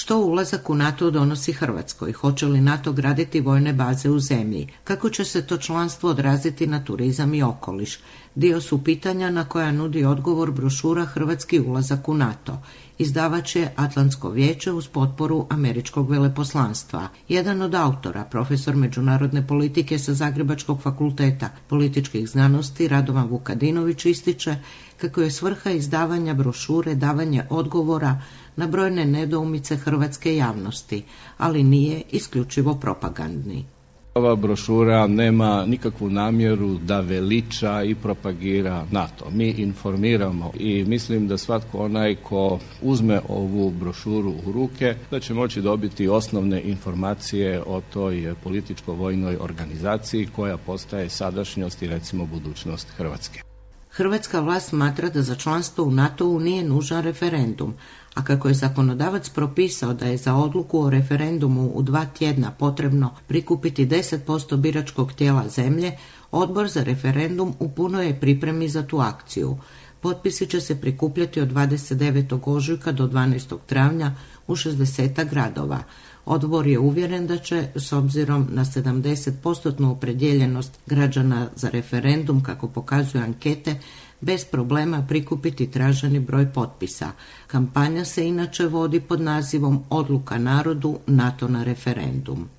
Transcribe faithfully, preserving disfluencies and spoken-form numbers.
Što ulazak u NATO donosi Hrvatskoj? Hoće li NATO graditi vojne baze u zemlji? Kako će se to članstvo odraziti na turizam i okoliš? Dio su pitanja na koja nudi odgovor brošura Hrvatski ulazak u NATO. Izdavač je Atlantsko vijeće uz potporu američkog veleposlanstva. Jedan od autora, profesor međunarodne politike sa Zagrebačkog fakulteta političkih znanosti Radovan Vukadinović, ističe kako je svrha izdavanja brošure davanje odgovora na brojne nedoumice hrvatske javnosti, ali nije isključivo propagandni. Ova brošura nema nikakvu namjeru da veliča i propagira NATO. Mi informiramo i mislim da svatko onaj ko uzme ovu brošuru u ruke, da će moći dobiti osnovne informacije o toj političko-vojnoj organizaciji koja postaje sadašnjost i recimo budućnost Hrvatske. Hrvatska vlast smatra da za članstvo u NATO-u nije nužan referendum, a kako je zakonodavac propisao da je za odluku o referendumu u dva tjedna potrebno prikupiti deset posto biračkog tijela zemlje, Odbor za referendum u punoj je pripremi za tu akciju. Potpisi će se prikupljati od dvadeset devetog ožujka do dvanaestog travnja u šezdeset gradova. Odbor je uvjeren da će, s obzirom na sedamdeset posto opredjeljenost građana za referendum, kako pokazuju ankete, bez problema prikupiti traženi broj potpisa. Kampanja se inače vodi pod nazivom Odluka narodu, NATO na referendum.